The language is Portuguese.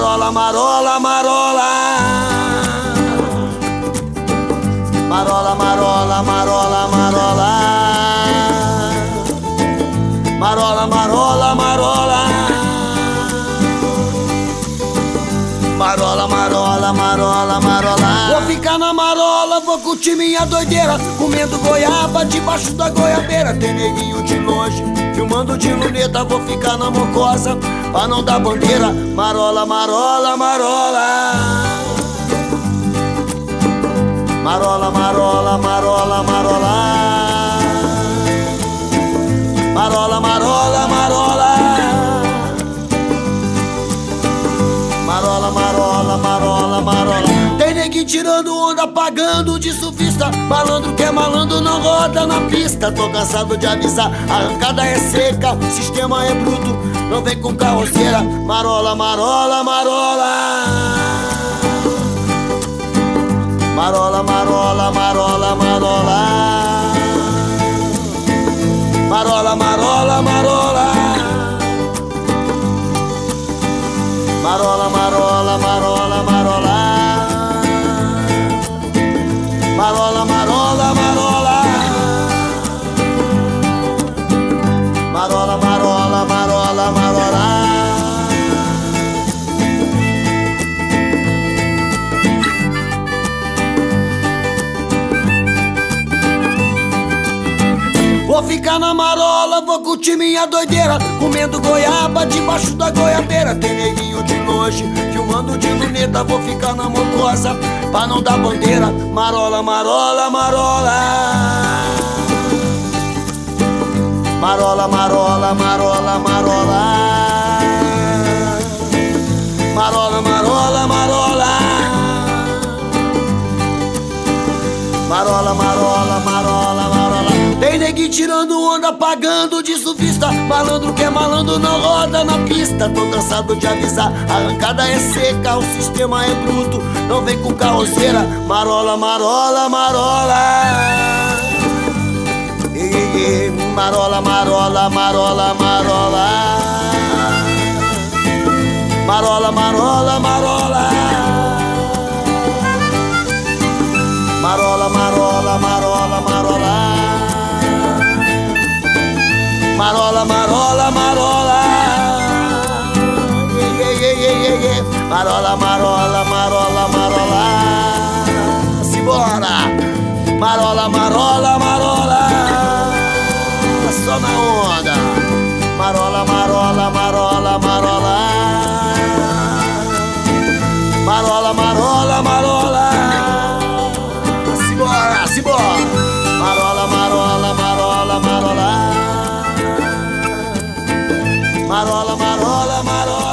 Marola, marola, marola. Marola, marola, marola, marola. Marola, marola, marola. Marola, marola, marola, marola. Vou ficar na marola, vou curtir minha doideira, comendo goiaba debaixo da goiabeira. Tem neguinho de longe, filmando de luneta. Vou ficar na mocosa, pra não dar bandeira. Marola, marola, marola. Marola, marola, marola, marola. Marola, marola, marola. Marola, marola, marola, marola. Tem neguinho tirando onda, pagando de surfista. Malandro que é malandro não roda na pista. Tô cansado de avisar, a arrancada é seca, o sistema é bruto, não vem com carroceira. Marola, marola, marola. Marola, marola, marola, marola. Marola, marola, marola. Marola, marola, marola, marola. Marola, marola, marola. Marola, marola, marola, marola. Vou ficar na marola, vou curtir minha doideira, comendo goiaba debaixo da goiabeira. Tem neguinho de longe, filmando de luneta. Vou ficar na mocosa, pra não dar bandeira. Marola, marola, marola. Marola, marola, marola, marola. Marola, marola, marola. Marola, marola, marola, marola. Tem neguinho tirando onda, pagando de surfista. Malandro que é malandro não roda na pista. Tô cansado de avisar, a arrancada é seca, o sistema é bruto, não vem com carroceira. Marola, marola, marola. Marola, marola, marola, marola. Marola, marola, marola. Marola, marola, marola, marola. Marola, marola, marola. Marola, marola, marola, marola. Simbora. Marola, marola, marola. Só na onda. Marola, marola, marola, marola. Marola, marola, marola. Simbora, simbora. Marola, marola, marola, marola. Marola, marola, marola.